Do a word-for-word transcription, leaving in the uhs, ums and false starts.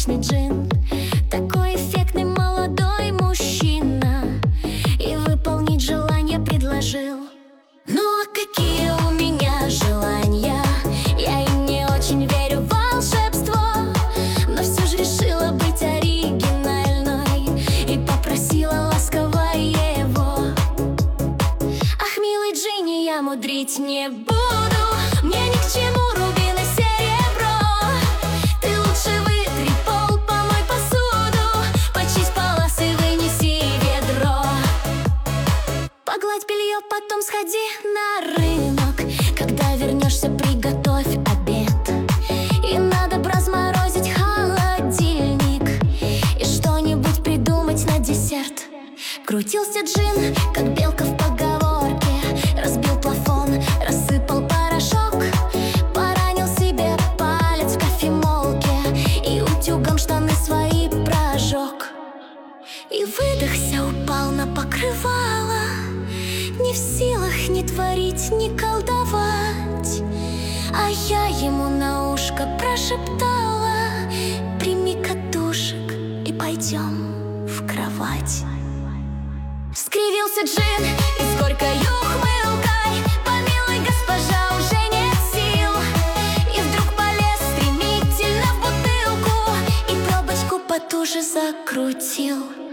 симпатичный джин, такой эффектный молодой мужчина, и выполнить желание предложил. Ну а какие у меня желания? Я и не очень верю в волшебство, но все же решила быть оригинальной и попросила ласково его: ах, милый Джинни, я мудрить не буду, мне ни к чему рубин и серебро. Ты лучше вытри пол, помой посуду, почисть полосы, вынеси ведро. Погладь белье, потом сходи на рынок. Когда вернешься, приготовь обед. И надо б разморозить холодильник и что-нибудь придумать на десерт. Крутился джин, как белка в поговорке, разбил плафон, рассыпал порошок, поранил себе палец в кофемолке и утюгом штаны свои прожег. И выдохся, упал на покрывало, не в силах ни творить, ни колдовать. А я ему на ушко прошептала: прими катушек и пойдем в кровать. Скривился джин и с горькой ухмылкой: помилуй, госпожа, уже нет сил. И вдруг полез стремительно в бутылку и пробочку потуже закрутил.